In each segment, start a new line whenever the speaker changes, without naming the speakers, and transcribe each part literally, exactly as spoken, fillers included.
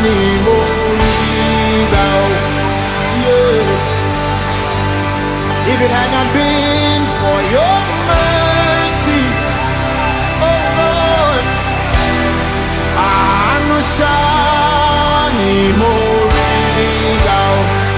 ni mo rí gbà o. If it had not been for your mercy, oh Lord, àánú ṣá ni mo rí gbà o.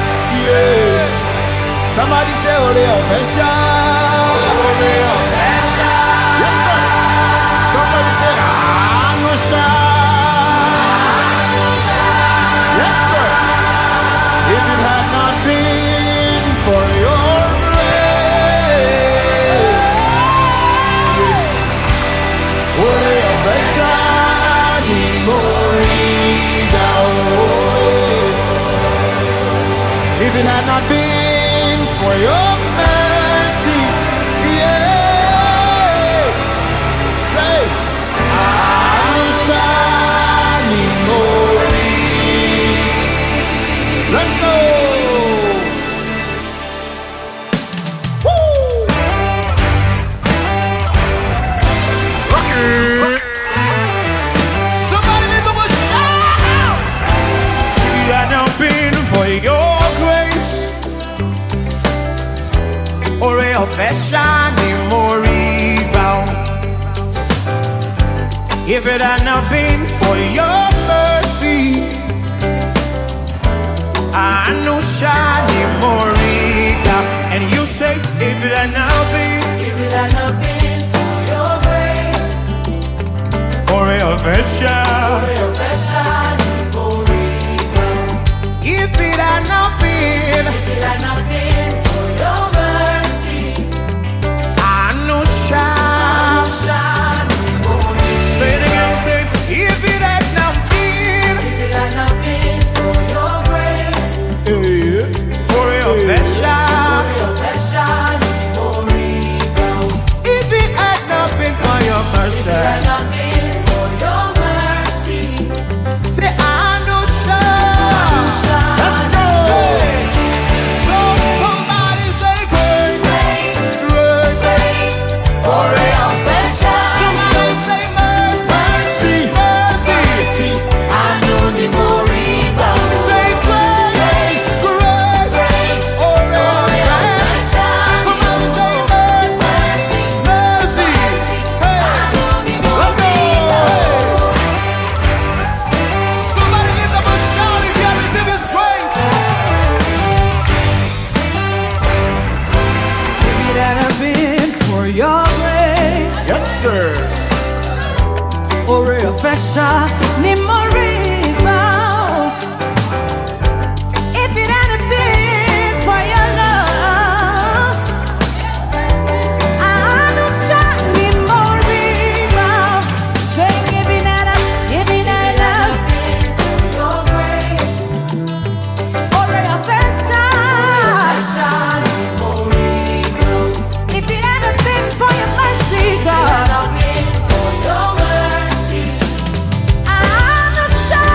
Somebody say oore ọ̀fẹ́ ṣá. Oore ọ̀fẹ́ ṣá. Yes sir. Somebody say àánú ṣá. Àánú ṣá. Yes sir. If it had not been for your grace, oore ọ̀fẹ́ ṣá ni mo rí gbà o. If it had not been for your mercy, yeah. Say, I'm shining glory. Let's go. Woo! Okay. Somebody lift up a shout. If it had not been for your grace, oore ọ̀fẹ́ ṣá ni mo rí gbà o. If it had not been for your mercy, àánú ṣá ni mo rí gbà. And you say, if it had not been,
If it had not been for your grace,
oore ọ̀fẹ́ ṣá.
oore ọ̀fẹ́ ṣá ni mo rí gbà.
If it had not been,
If it had not been for your mercy,
àánú ṣá.
àánú ṣá ni mo rí
Say it
gbà.
again, say it. If it had not been,
If it had not been for your grace,
eh, oore ọ̀fẹ́ ṣá.
oore ọ̀fẹ́ ṣá ni mo rí gbà.
If it had not been for your
If
mercy,
it had not been for your mercy,
say àánú ṣá.
àánú ṣá
Let's
ni
go.
mo rí
So somebody say grace,
grace,
grace.
grace, oore ọ̀fẹ́ ṣá ni mo
Somebody say mercy, mercy, mercy.
àánú ni mo rí gbà.
Say grace, grace,
Grace,
oh
oore ọ̀fẹ́ ṣá ni
somebody say mercy,
mercy,
mercy. Hey,
àánú ni mo
let's
rí gbà.
go. Somebody lift up a shout if you have received His grace.
If it had been for your grace,
Yes, sir.
oore ọ̀fẹ́ ṣá ni mo rí gbà. If it had been for your love, àánú ṣá ni mo rí gbà. Say if it had, if it had been for your grace, oore ọ̀fẹ́ ṣá ni mo rí gbà. If it had been for your mercy, God, for your mercy, àánú ṣá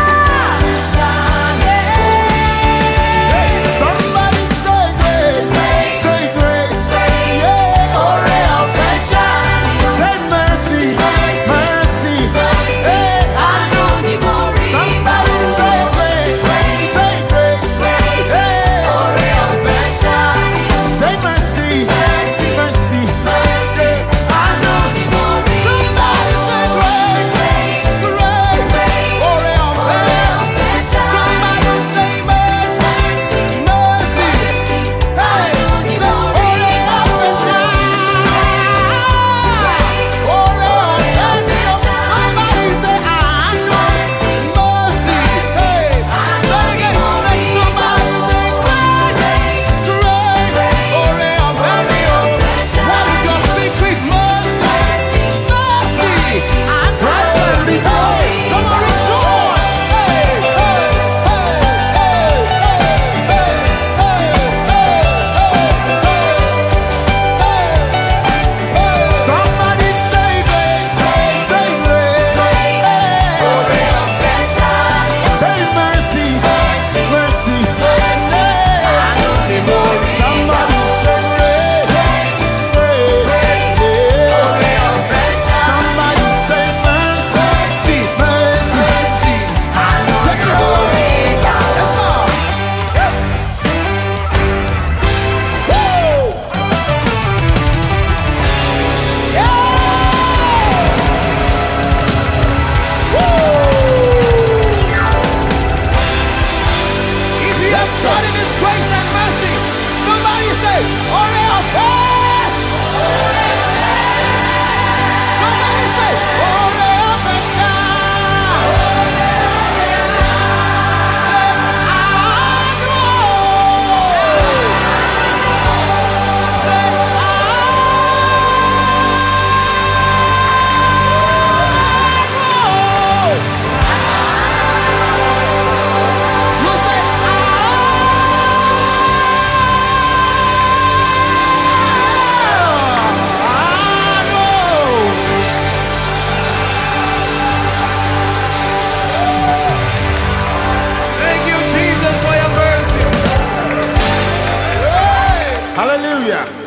Hallelujah.